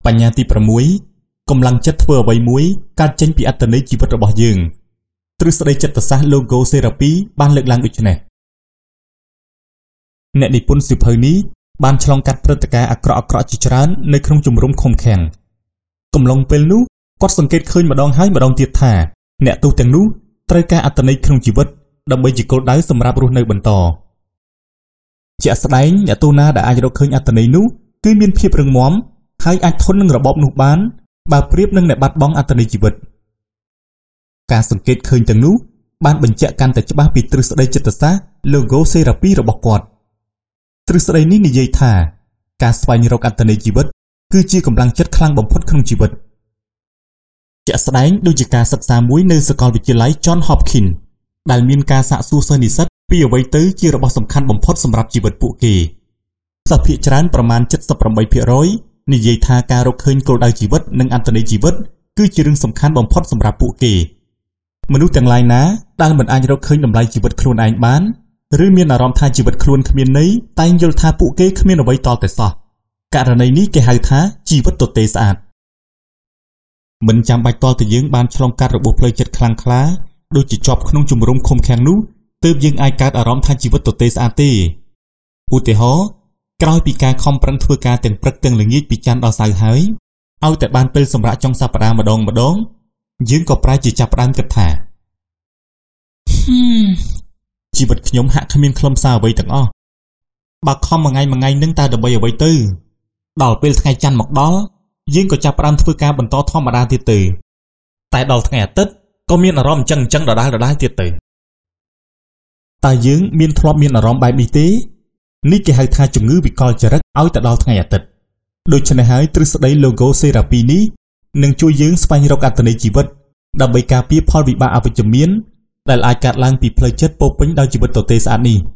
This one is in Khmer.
បញ្ញាទី6កម្លាំងចិត្តធ្វើអ្វីមួយកើតចេញពីអត្តន័យជីវិតរបស់យើងទ្រឹស្ដីចិត្តសាស្ត្រ Logo Therapy បានលើកឡើងដូចនេះអ្នកនិពន្ធសៀវភៅនេះបានឆ្លងកាត់ព្រឹត្តិការណ៍អាក្រក់ៗជាច្រើននៅក្នុងជំរំឃុំឃាំងកំឡុងពេលនោះគាត់សង្កេតឃើញម្ដងហើយម្ដងទៀតថាអ្នកទោសទាំងនោះត្រូវការអត្តន័យក្នុងជីវិតដើម្បីជាគោលដៅសម្រាប់រស់នៅបន្តជាក់ស្ដែងអ្នកទោសណាដែលអាចរកឃើញអត្តន័យនោះគឺមានភាពរឹងមាំហើយអាចធន់នឹងរបបនោះបានបើប្រៀបនឹងអ្នកបាត់បង់អត្តន័យជីវិតការសង្កេតឃើញទាំងនោះបានបញ្ជាក់កាន់តែច្បាស់ពីទ្រឹស្ដីចិត្តសាស្ត្រ Logo Therapy របស់គាត់ទ្រឹស្ដីនេះនិយាយថាការស្វែងរកអត្តន័យជីវិតគឺជាកម្លាំងចិត្តខ្លាំងបំផុតក្នុងជីវិតជាក់ស្ដែងដូចជាការសិក្សាមួយនៅសាកលវិទ្យាល័យ John Hopkins ដែលមានការសាកសួរសិស្សនិស្សិតពីអ្វីទៅជារបស់សំខាន់បំផុតសម្រាប់ជីវិតពួកគេសិស្សភាគច្រើនប្រមាណ 78% និយាយថាការរកឃើញគោលដៅជីវិតនិងអត្តន័យជីវិតគឺជារឿងសំខាន់បំផុតសម្រាប់ពួកគេមនុស្សទាំងឡាយណាដែលមិនអាចរកឃើញតម្លៃជីវិតខ្លួនឯងបានឬមានអារម្មណ៍ថាជីវិតខ្លួនគ្មានន័យតែងយល់ថាពួកគេគ្មានអ្វីតតែសោះករណីនេះគេហៅថាជីវិតទទេស្អាតមិនចាំបាច់តតែយើងបានឆ្លងកាត់របួសផ្លូវចិត្តខ្លាំងក្លាដូចជាជាប់ក្នុងជំរំឃុំឃាំងនោះទើបយើងអាចកើតអារម្មណ៍ថាជីវិតទទេស្អាតទេឧទាហរណ៍ក្រោយពីការខំប្រឹងធ្វើការទាំងព្រឹកទាំងល្ងាចពីច័ន្ទដល់សៅរ៍ហើយឲ្យតែបានពេលសម្រាប់ចុងសប្តាហ៍ម្ដងយើងក៏ប្រែជាចាប់ផ្ដើមគិតថាជីវិតខ្ញុំហាក់គ្មានខ្លឹមសារអ្វីទាំងអស់បើខំមួយថ្ងៃនឹងតើដើម្បីអ្វីទៅដល់ពេលថ្ងៃច័ន្ទមកដល់យើងក៏ចាប់ផ្ដើមធ្វើការបន្តធម្មតាទៀតទៅតែដល់ថ្ងៃអាទិត្យក៏មានអារម្មណ៍អញ្ចឹងដដែលទៀតទៅតើយើងមានធ្លាប់មានអារម្មណ៍បែបនេះទេនេះគេហៅថាជំងឺវិកលចរិតឲ្យទៅដល់ថ្ងៃអាទិត្យដូច្នេះហើយទ្រឹស្ដី Logo Therapy នេះនឹងជួយយើងស្វែងរកអត្តន័យជីវិតដើម្បីការពារផលវិបាកអវិជ្ជមានដែលអាចកើតឡើងពីផ្លូវចិត្តពោពេញដោយជីវិតទទេស្អាតនេះ